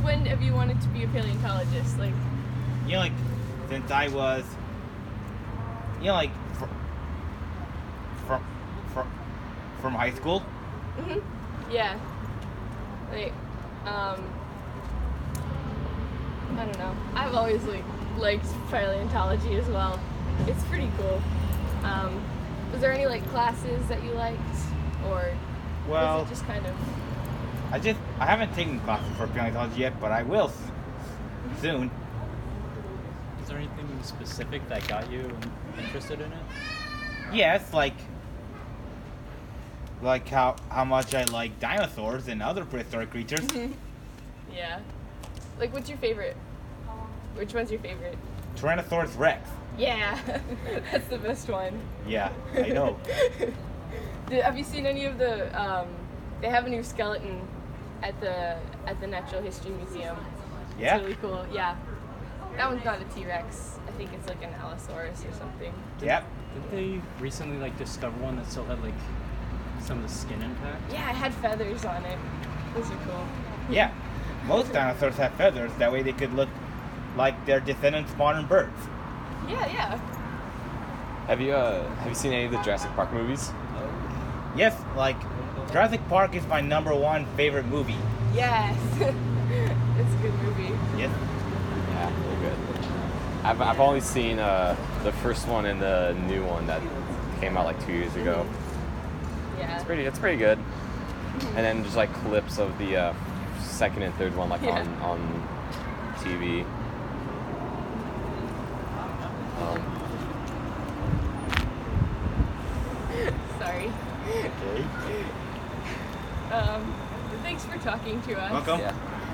when have you wanted to be a paleontologist? Like, You know, like, since I was, you know, like, from high school. yeah. Like, I don't know. I've always liked paleontology as well. It's pretty cool. Was there any like classes that you liked, or Well, was it just kind of? I haven't taken classes for paleontology yet, but I will soon. Is there anything specific that got you interested in it? Yes, like how much I like dinosaurs and other prehistoric creatures. Yeah. Like, what's your favorite? Which one's your favorite? Tyrannosaurus Rex. Yeah, that's the best one. Yeah, I know. Have you seen any of the? They have a new skeleton at the Natural History Museum. Yeah? It's really cool. Yeah, that one's not a T-Rex. I think it's like an Allosaurus or something. Yep. Did they recently like discover one that still had like some of the skin intact? Yeah, it had feathers on it. Those are cool. Yeah. Most dinosaurs have feathers. That way they could look like their descendants, modern birds. Yeah. Have you seen any of the Jurassic Park movies? Yes, like Jurassic Park is my #1 favorite movie. Yes. It's a good movie. Yes. Yeah, they're good. I've only seen the first one and the new one that came out like 2 years ago. Yeah. It's pretty good. And then just like clips of the second and third one like on TV. Sorry. Okay. Thanks for talking to us. Welcome. Yeah.